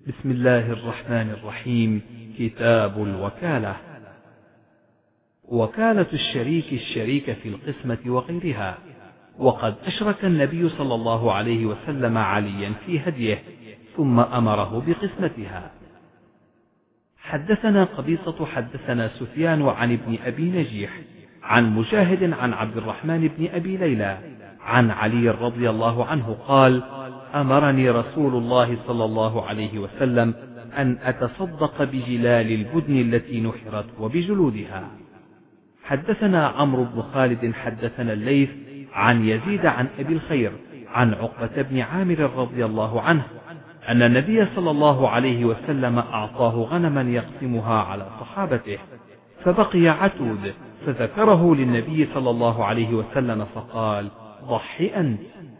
بسم الله الرحمن الرحيم. كتاب الوكالة. وكالة الشريك في القسمة وغيرها. وقد أشرك النبي صلى الله عليه وسلم عليا في هديه ثم أمره بقسمتها. حدثنا قبيصة حدثنا سفيان عن ابن أبي نجيح عن مجاهد عن عبد الرحمن بن أبي ليلى عن علي رضي الله عنه قال: أمرني رسول الله صلى الله عليه وسلم أن أتصدق بجلال البدن التي نحرت وبجلودها. حدثنا عمرو بن خالد حدثنا الليث عن يزيد عن أبي الخير عن عقبة بن عامر رضي الله عنه أن النبي صلى الله عليه وسلم أعطاه غنما يقسمها على صحابته، فبقي عتود، فذكره للنبي صلى الله عليه وسلم فقال: ضح أنت.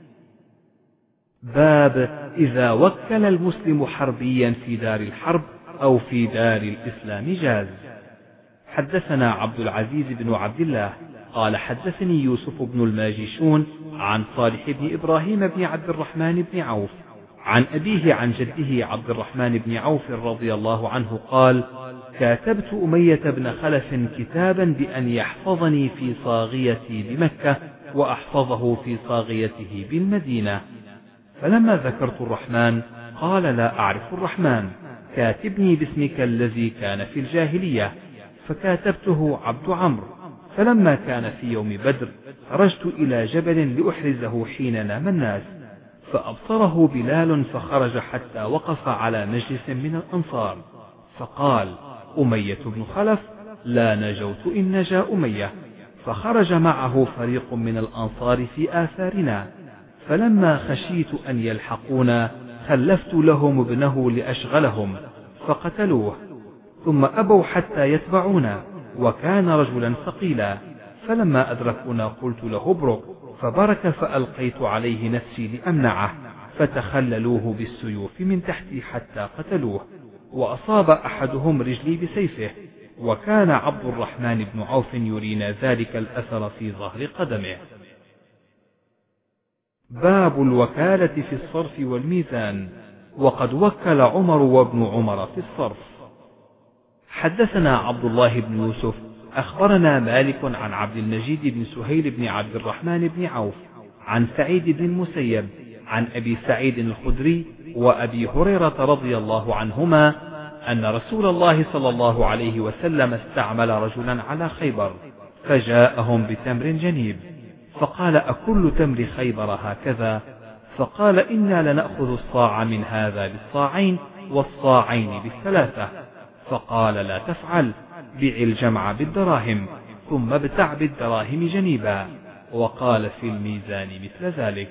باب إذا وكل المسلم حربيا في دار الحرب أو في دار الإسلام جاز. حدثنا عبد العزيز بن عبد الله قال حدثني يوسف بن الماجشون عن صالح بن إبراهيم بن عبد الرحمن بن عوف عن أبيه عن جده عبد الرحمن بن عوف رضي الله عنه قال: كاتبت أمية بن خلف كتابا بأن يحفظني في صاغيتي بمكة وأحفظه في صاغيته بالمدينة، فلما ذكرت الرحمن قال: لا أعرف الرحمن، كاتبني باسمك الذي كان في الجاهلية، فكاتبته عبد عمرو. فلما كان في يوم بدر خرجت إلى جبل لأحرزه حين نام الناس، فأبصره بلال فخرج حتى وقف على مجلس من الأنصار، فقال: أمية بن خلف، لا نجوت إن نجا أمية. فخرج معه فريق من الأنصار في آثارنا، فلما خشيت أن يلحقونا خلفت لهم ابنه لأشغلهم فقتلوه، ثم أبوا حتى يتبعونا، وكان رجلا ثقيلا، فلما أدركونا قلت له: ابرك، فبرك، فألقيت عليه نفسي لأمنعه، فتخللوه بالسيوف من تحتي حتى قتلوه، وأصاب أحدهم رجلي بسيفه، وكان عبد الرحمن بن عوف يرينا ذلك الأثر في ظهر قدمه. باب الوكالة في الصرف والميزان. وقد وكل عمر وابن عمر في الصرف. حدثنا عبد الله بن يوسف أخبرنا مالك عن عبد المجيد بن سهيل بن عبد الرحمن بن عوف عن سعيد بن المسيب عن أبي سعيد الخدري وأبي هريرة رضي الله عنهما أن رسول الله صلى الله عليه وسلم استعمل رجلا على خيبر، فجاءهم بتمر جنيب، فقال: أكل تمر خيبر هكذا؟ فقال: إنا لنأخذ الصاع من هذا بالصاعين والصاعين بالثلاثة. فقال: لا تفعل، بع الجمع بالدراهم ثم ابتع بالدراهم جنيبا. وقال في الميزان مثل ذلك.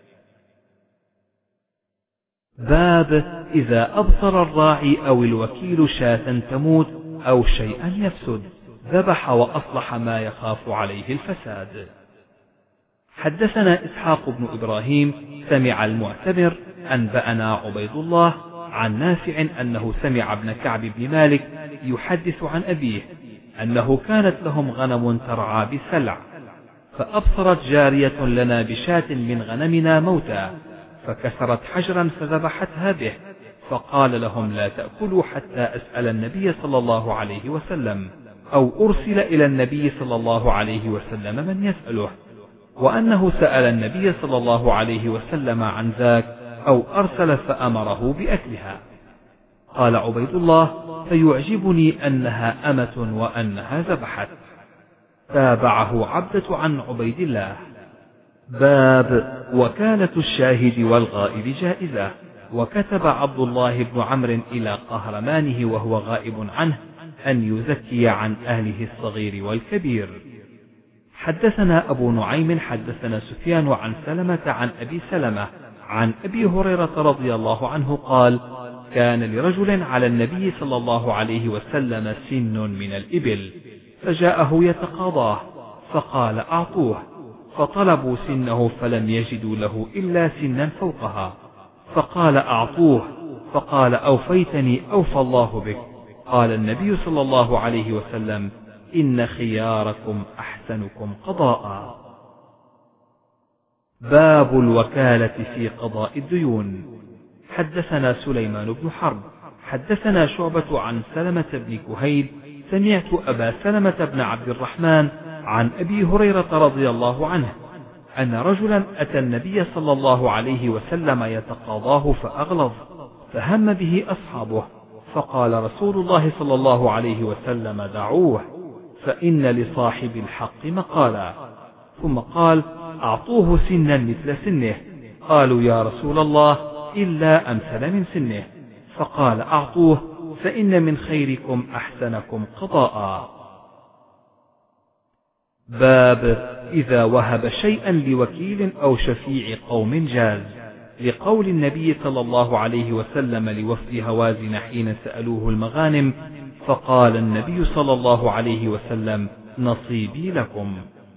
باب إذا أبصر الراعي أو الوكيل شاة تموت أو شيئا يفسد ذبح وأصلح ما يخاف عليه الفساد. حدثنا إسحاق بن إبراهيم سمع المعتمر أنبأنا عبيد الله عن نافع أنه سمع ابن كعب بن مالك يحدث عن أبيه أنه كانت لهم غنم ترعى بسلع، فأبصرت جارية لنا بشاة من غنمنا موتى، فكسرت حجرا فذبحتها به، فقال لهم: لا تأكلوا حتى أسأل النبي صلى الله عليه وسلم، أو أرسل إلى النبي صلى الله عليه وسلم من يسأله، وأنه سأل النبي صلى الله عليه وسلم عن ذاك أو أرسل فأمره بأكلها. قال عبيد الله: فيعجبني أنها أمة وأنها ذبحت. تابعه عبدة عن عبيد الله. باب وكالة الشاهد والغائب جائزة. وكتب عبد الله بن عمرو إلى قهرمانه وهو غائب عنه أن يزكي عن أهله الصغير والكبير. حدثنا أبو نعيم حدثنا سفيان عن سلمة عن أبي سلمة عن أبي هريرة رضي الله عنه قال: كان لرجل على النبي صلى الله عليه وسلم سن من الإبل، فجاءه يتقاضاه، فقال: أعطوه، فطلبوا سنه فلم يجدوا له إلا سنا فوقها، فقال: أعطوه، فقال: أوفيتني أوفى الله بك. قال النبي صلى الله عليه وسلم: إن خياركم أحسنكم قضاء. باب الوكالة في قضاء الديون. حدثنا سليمان بن حرب حدثنا شعبة عن سلمة بن كهيل سمعت أبا سلمة بن عبد الرحمن عن أبي هريرة رضي الله عنه أن رجلا أتى النبي صلى الله عليه وسلم يتقاضاه فأغلظ، فهم به أصحابه، فقال رسول الله صلى الله عليه وسلم: دعوه، فإن لصاحب الحق مقالا. ثم قال: أعطوه سنا مثل سنه. قالوا: يا رسول الله، إلا أمثل من سنه. فقال: أعطوه، فإن من خيركم أحسنكم قضاء. باب إذا وهب شيئا لوكيل أو شفيع قوم جاز، لقول النبي صلى الله عليه وسلم لوفد هوازن حين سألوه المغانم، فقال النبي صلى الله عليه وسلم: نصيبي لكم.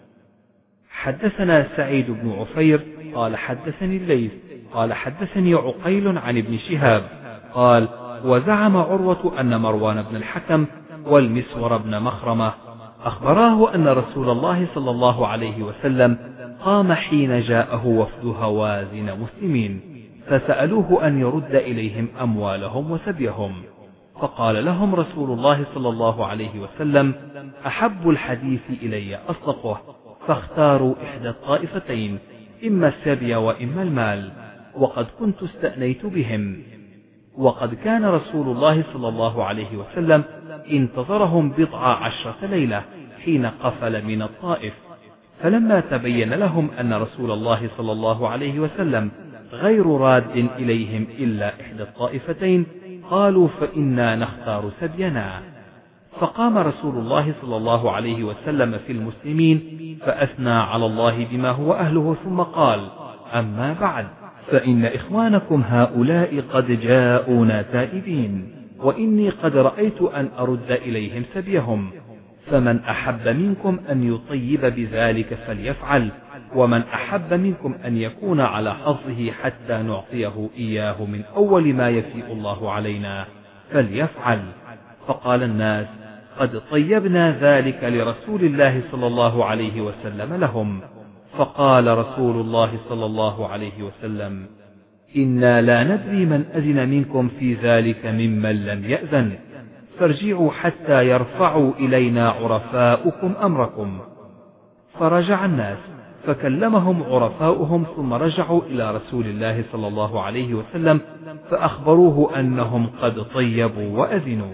حدثنا سعيد بن عفير قال حدثني الليث قال حدثني عقيل عن ابن شهاب قال: وزعم عروة أن مروان بن الحكم والمسور بن مخرمة أخبراه أن رسول الله صلى الله عليه وسلم قام حين جاءه وفد هوازن مسلمين، فسألوه أن يرد إليهم أموالهم وسبيهم، فقال لهم رسول الله صلى الله عليه وسلم: أحب الحديث إلي أصدقه، فاختاروا إحدى الطائفتين، إما السبي وإما المال، وقد كنت استأنيت بهم. وقد كان رسول الله صلى الله عليه وسلم انتظرهم 19 ليلة حين قفل من الطائف، فلما تبين لهم أن رسول الله صلى الله عليه وسلم غير راد إليهم إلا إحدى الطائفتين، قالوا: فإنا نختار سبينا. فقام رسول الله صلى الله عليه وسلم في المسلمين فأثنى على الله بما هو أهله، ثم قال: أما بعد، فإن إخوانكم هؤلاء قد جاءونا تائبين، وإني قد رأيت أن أرد إليهم سبيهم، فمن أحب منكم أن يطيب بذلك فليفعل، ومن أحب منكم أن يكون على حظه حتى نعطيه إياه من أول ما يفيء الله علينا فليفعل. فقال الناس: قد طيبنا ذلك لرسول الله صلى الله عليه وسلم لهم. فقال رسول الله صلى الله عليه وسلم: إنا لا ندري من أذن منكم في ذلك ممن لم يأذن، فارجعوا حتى يرفعوا إلينا عرفاؤكم أمركم. فرجع الناس فكلمهم عرفاؤهم، ثم رجعوا إلى رسول الله صلى الله عليه وسلم فأخبروه أنهم قد طيبوا وأذنوا.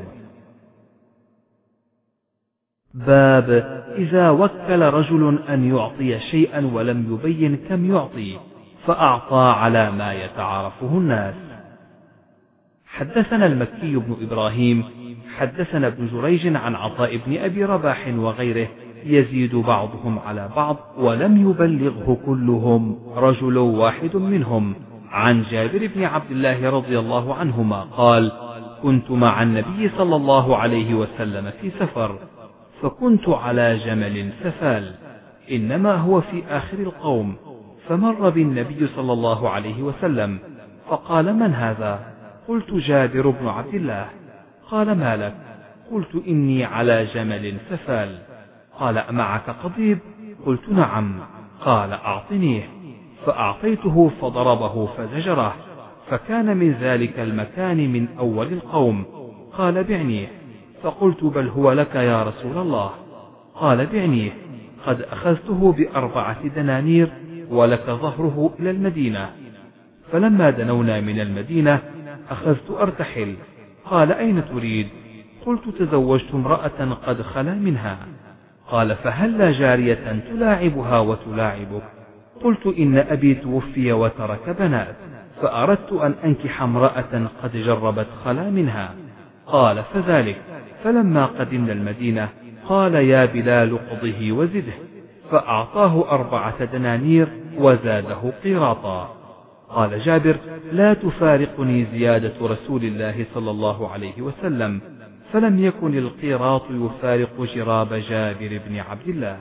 باب إذا وكل رجل أن يعطي شيئا ولم يبين كم يعطي، فأعطى على ما يتعارفه الناس. حدثنا المكي بن إبراهيم حدثنا ابن جريج عن عطاء بن أبي رباح وغيره يزيد بعضهم على بعض، ولم يبلغه كلهم، رجل واحد منهم، عن جابر بن عبد الله رضي الله عنهما قال: كنت مع النبي صلى الله عليه وسلم في سفر، فكنت على جمل سفال، إنما هو في آخر القوم، فمر بالنبي صلى الله عليه وسلم فقال: من هذا؟ قلت: جابر بن عبد الله. قال: ما لك؟ قلت: إني على جمل سفال. قال: أمعك قضيب؟ قلت: نعم. قال: أعطنيه. فأعطيته فضربه فزجره، فكان من ذلك المكان من أول القوم. قال: بعنيه. فقلت: بل هو لك يا رسول الله. قال: بعنيه، قد أخذته ب4 دنانير، ولك ظهره إلى المدينة. فلما دنونا من المدينة أخذت أرتحل. قال: أين تريد؟ قلت: تزوجت امرأة قد خلا منها. قال: فهل جارية تلاعبها وتلاعبك؟ قلت: إن أبي توفي وترك بنات، فأردت أن أنكح امرأة قد جربت خلا منها. قال: فذلك. فلما قدمنا المدينة قال: يا بلال قضه وزده، فأعطاه 4 دنانير وزاده قيراطا. قال جابر: لا تفارقني زيادة رسول الله صلى الله عليه وسلم، فلم يكن القيراط يفارق جراب جابر بن عبد الله.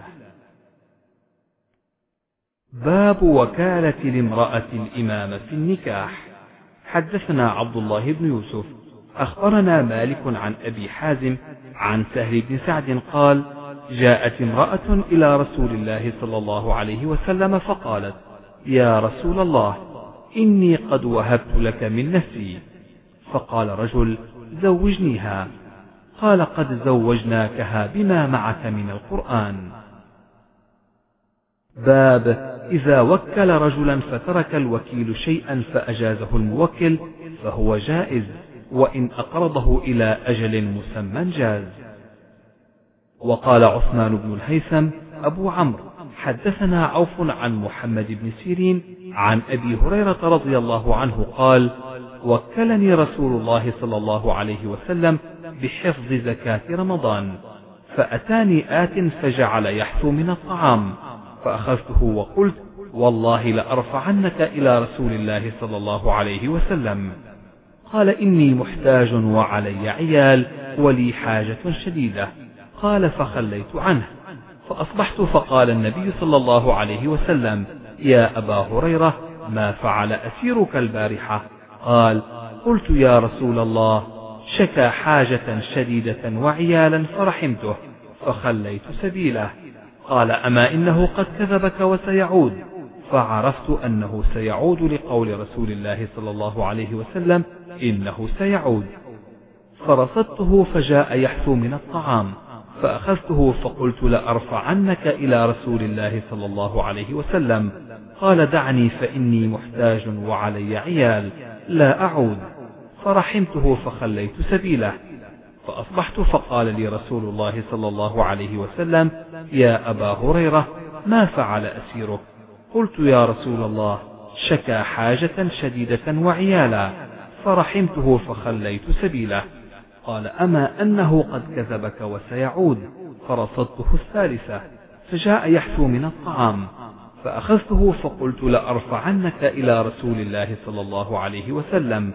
باب وكالة لامرأة الإمام في النكاح. حدثنا عبد الله بن يوسف أخبرنا مالك عن أبي حازم عن سهل بن سعد قال: جاءت امرأة إلى رسول الله صلى الله عليه وسلم فقالت: يا رسول الله، إني قد وهبت لك من نفسي. فقال رجل: زوجنيها. قال: قد زوجناكها بما معك من القرآن. باب إذا وكل رجلا فترك الوكيل شيئا فأجازه الموكل فهو جائز، وإن أقرضه إلى أجل مسمى جاز. وقال عثمان بن الهيثم أبو عمرو: حدثنا عوف عن محمد بن سيرين عن أبي هريرة رضي الله عنه قال: وكلني رسول الله صلى الله عليه وسلم بحفظ زكاة رمضان، فأتاني آت فجعل يحثو من الطعام، فأخذته وقلت: والله لأرفعنك إلى رسول الله صلى الله عليه وسلم. قال: إني محتاج وعلي عيال ولي حاجة شديدة. قال: فخليت عنه، فأصبحت فقال النبي صلى الله عليه وسلم: يا أبا هريرة، ما فعل أسيرك البارحة؟ قال: قلت: يا رسول الله، شكى حاجة شديدة وعيالا فرحمته فخليت سبيله. قال: أما إنه قد كذبك وسيعود. فعرفت أنه سيعود لقول رسول الله صلى الله عليه وسلم: إنه سيعود. فرصدته فجاء يحثو من الطعام، فأخذته فقلت: لأرفعنك إلى رسول الله صلى الله عليه وسلم. قال: دعني فإني محتاج وعلي عيال، لا أعود. فرحمته فخليت سبيله. فأصبحت فقال لي رسول الله صلى الله عليه وسلم: يا أبا هريرة، ما فعل أسيرك؟ قلت: يا رسول الله، شكى حاجة شديدة وعيالا، فرحمته فخليت سبيله. قال: أما أنه قد كذبك وسيعود. فرصدته الثالثة، فجاء يحثو من الطعام، فأخذته فقلت: لأرفعنك إلى رسول الله صلى الله عليه وسلم.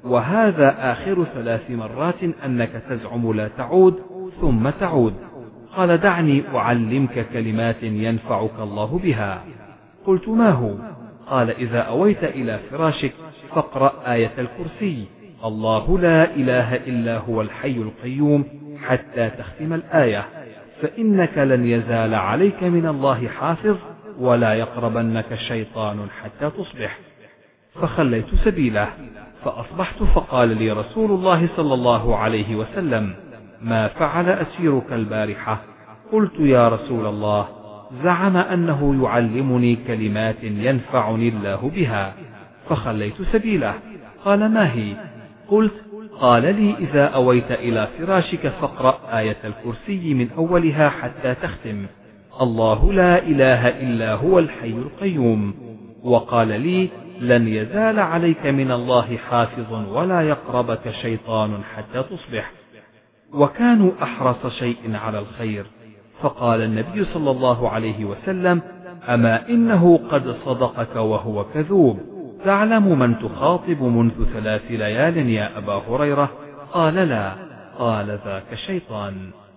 وهذا آخر 3 مرات أنك تزعم لا تعود ثم تعود. قال: دعني أعلمك كلمات ينفعك الله بها. قلت: ما هو؟ قال: إذا أويت إلى فراشك فاقرأ آية الكرسي: الله لا إله إلا هو الحي القيوم، حتى تختم الآية، فإنك لن يزال عليك من الله حافظ، ولا يقربنك شيطان حتى تصبح. فخليت سبيله. فأصبحت فقال لي رسول الله صلى الله عليه وسلم: ما فعل أسيرك البارحة؟ قلت: يا رسول الله، زعم أنه يعلمني كلمات ينفعني الله بها. فخليت سبيله. قال: ما هي؟ قلت: قال لي: إذا أويت إلى فراشك فاقرأ آية الكرسي من أولها حتى تختم: الله لا إله إلا هو الحي القيوم. وقال لي: لن يزال عليك من الله حافظ، ولا يقربك شيطان حتى تصبح. وكانوا أحرص شيء على الخير. فقال النبي صلى الله عليه وسلم: أما إنه قد صدقك وهو كذوب. تعلم من تخاطب منذ 3 ليال يا أبا هريرة؟ قال: لا. قال: ذاك شيطان.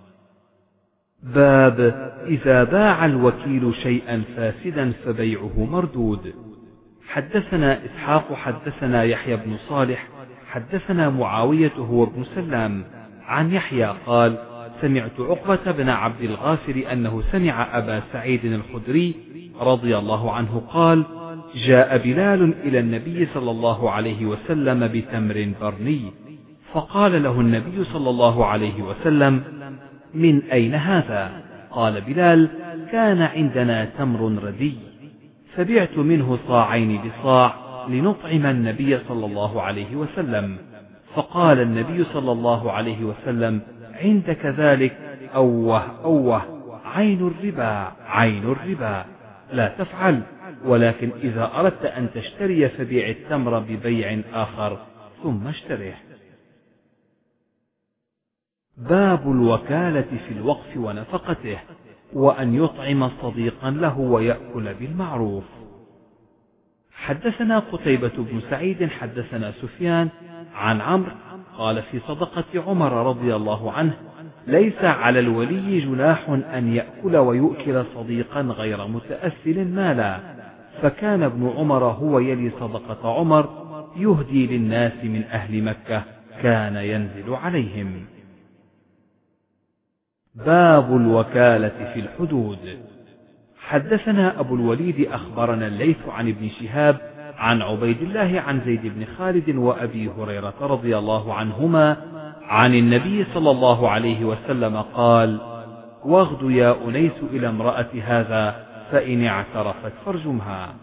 باب إذا باع الوكيل شيئا فاسدا فبيعه مردود. حدثنا إسحاق حدثنا يحيى بن صالح حدثنا معاوية هو ابن سلام عن يحيى قال: سمعت عقبة بن عبد الغافر أنه سمع أبا سعيد الخدري رضي الله عنه قال: جاء بلال إلى النبي صلى الله عليه وسلم بتمر برني، فقال له النبي صلى الله عليه وسلم: من أين هذا؟ قال بلال: كان عندنا تمر ردي، فبعت منه صاعين بصاع لنطعم النبي صلى الله عليه وسلم. فقال النبي صلى الله عليه وسلم: عندك ذلك؟ أوه عين الربا، عين الربا، لا تفعل، ولكن إذا أردت أن تشتري فبيع التمر ببيع آخر ثم اشتره. باب الوكالة في الوقف ونفقته، وأن يطعم صديقا له ويأكل بالمعروف. حدثنا قتيبة بن سعيد حدثنا سفيان عن عمرو قال: في صدقة عمر رضي الله عنه: ليس على الولي جناح أن يأكل ويؤكل صديقا غير متأثل مالا. فكان ابن عمر هو يلي صدقة عمر، يهدي للناس من أهل مكة، كان ينزل عليهم. باب الوكالة في الحدود. حدثنا أبو الوليد أخبرنا الليث عن ابن شهاب عن عبيد الله عن زيد بن خالد وأبي هريرة رضي الله عنهما عن النبي صلى الله عليه وسلم قال: واغد يا أنيس إلى امرأة هذا فإن اعترفت فارجمها.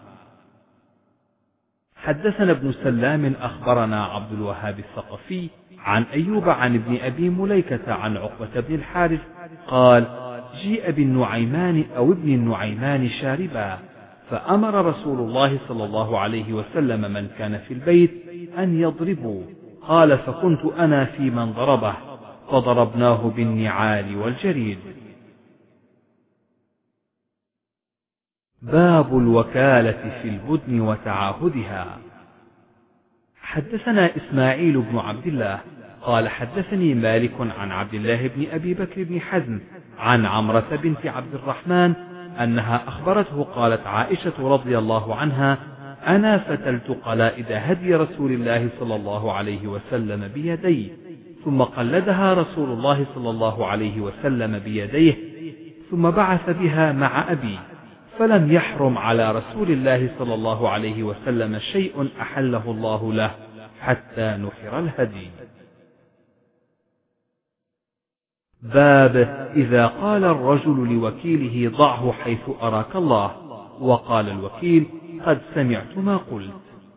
حدثنا ابن سلام أخبرنا عبد الوهاب الثقفي عن أيوب عن ابن أبي مليكة عن عقبة بن الحارث قال: جيء بالنعيمان أو ابن النعيمان شاربا، فأمر رسول الله صلى الله عليه وسلم من كان في البيت أن يضربوا، قال: فكنت أنا في من ضربه، فضربناه بالنعال والجريد. باب الوكالة في البدن وتعاهدها. حدثنا إسماعيل بن عبد الله قال حدثني مالك عن عبد الله بن أبي بكر بن حزم عن عمرة بنت عبد الرحمن أنها أخبرته قالت عائشة رضي الله عنها: أنا فتلت قلائد هدي رسول الله صلى الله عليه وسلم بيدي، ثم قلدها رسول الله صلى الله عليه وسلم بيديه، ثم بعث بها مع أبي، فلم يحرم على رسول الله صلى الله عليه وسلم شيء أحله الله له حتى نحر الهدي. باب إذا قال الرجل لوكيله: ضعه حيث أراك الله، وقال الوكيل: قد سمعت ما قلت.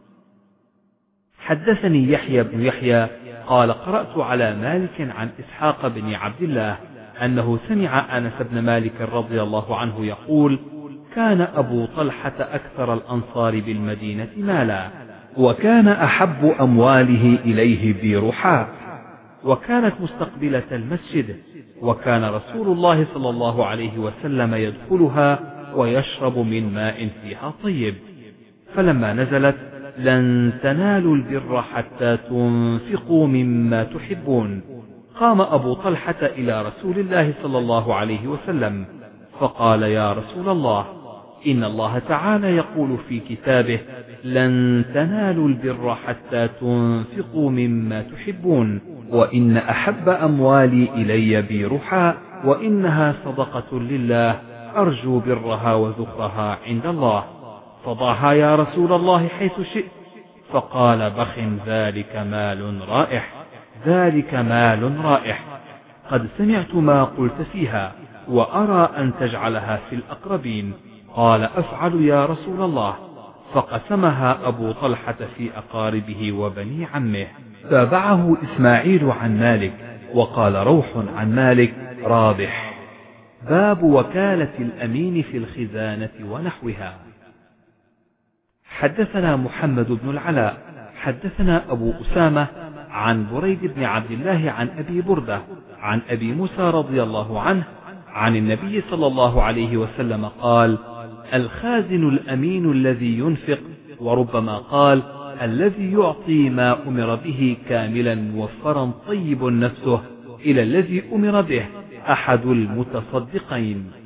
حدثني يحيى بن يحيى قال: قرأت على مالك عن إسحاق بن عبد الله أنه سمع أنس بن مالك رضي الله عنه يقول: كان أبو طلحة أكثر الأنصار بالمدينة مالا، وكان أحب أمواله إليه بيرحاء، وكانت مستقبلة المسجد، وكان رسول الله صلى الله عليه وسلم يدخلها ويشرب من ماء فيها طيب. فلما نزلت: لن تنالوا البر حتى تنفقوا مما تحبون، قام أبو طلحة إلى رسول الله صلى الله عليه وسلم فقال: يا رسول الله، إن الله تعالى يقول في كتابه: لن تنالوا البر حتى تنفقوا مما تحبون، وإن أحب أموالي إلي بيرحاء، وإنها صدقة لله، أرجو برها وذخرها عند الله، فضعها يا رسول الله حيث شئت. فقال: بخ، ذلك مال رائح، ذلك مال رائح، قد سمعت ما قلت فيها، وأرى أن تجعلها في الأقربين. قال: أفعل يا رسول الله. فقسمها أبو طلحة في أقاربه وبني عمه. تابعه إسماعيل عن مالك، وقال روح عن مالك: رابح. باب وكالة الأمين في الخزانة ونحوها. حدثنا محمد بن العلاء حدثنا أبو أسامة عن بريد بن عبد الله عن أبي بردة عن أبي موسى رضي الله عنه عن النبي صلى الله عليه وسلم قال: الخازن الأمين الذي ينفق، وربما قال: الذي يعطي ما أمر به كاملا موفرا طيب نفسه إلى الذي أمر به، أحد المتصدقين.